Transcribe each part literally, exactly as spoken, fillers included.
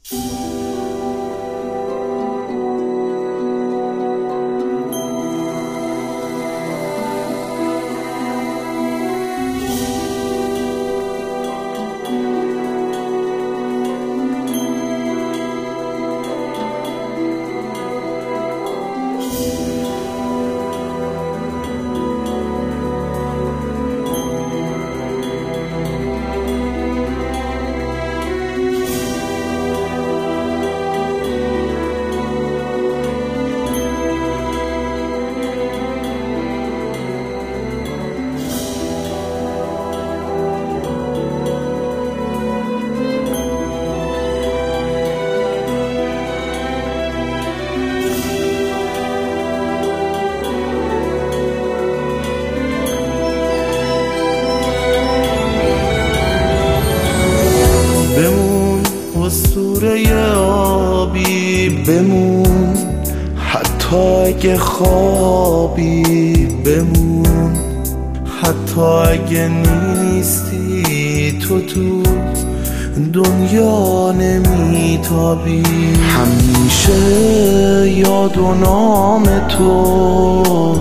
اسطوره آبی بمون، حتی اگه خوابی بمون، حتی اگه نیستی تو تو دنیا نمیتابی. همیشه یاد و نام تو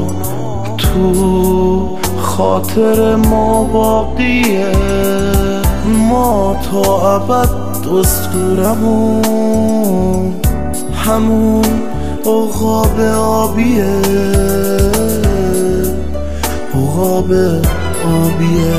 تو خاطر ما باقیه، ما تا ابد اسطورمون همون عقاب آبیه، عقاب آبیه.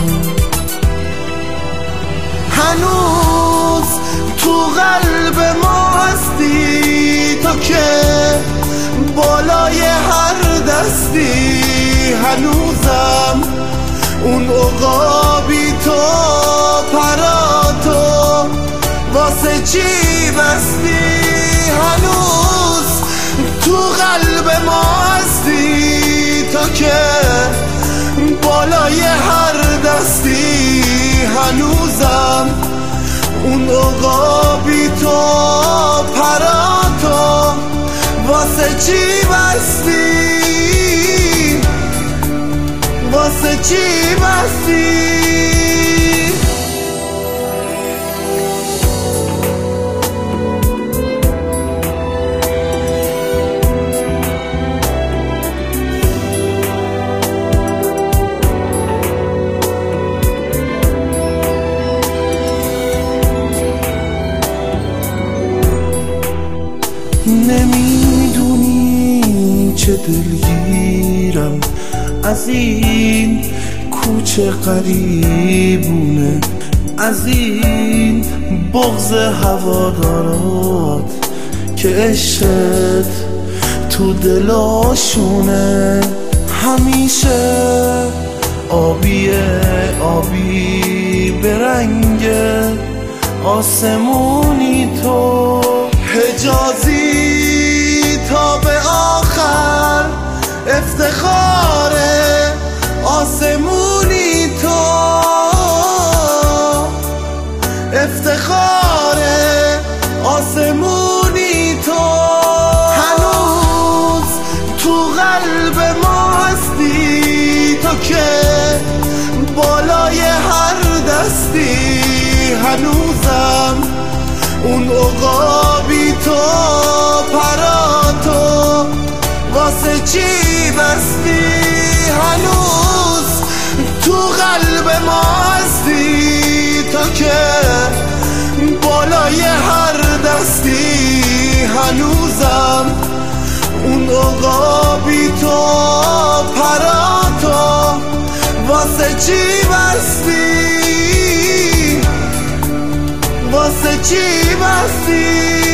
هنوز تو قلب ما هستی تو که بالای هر دستی، هنوزم اون عقابی تو پراتو واسه چی بستی. هنوز تو قلب ما هستی تو که بالای هر دستی، هنوزم اون عقابی تو پراتو واسه چی بستی، واسه چی بستی. نمیدونی چه دلگیرم از این کوچه قریبونه، از این بغض هوادارات که عشقت تو دلاشونه. همیشه آبیه آبی به رنگ آسمونی تو، حجازی تا به آخر افتخار آسمونی تو، افتخار آسمونی تو. هنوز تو قلب ما هستی تو که بالای هر دستی، هنوزم اون عقابی تو پراتو واسه چی بستی. هنوز تو قلب ما هستی تو که بالای هر دستی، هنوزم اون عقابی تو پراتو واسه چی بستی، واسه چی بستی.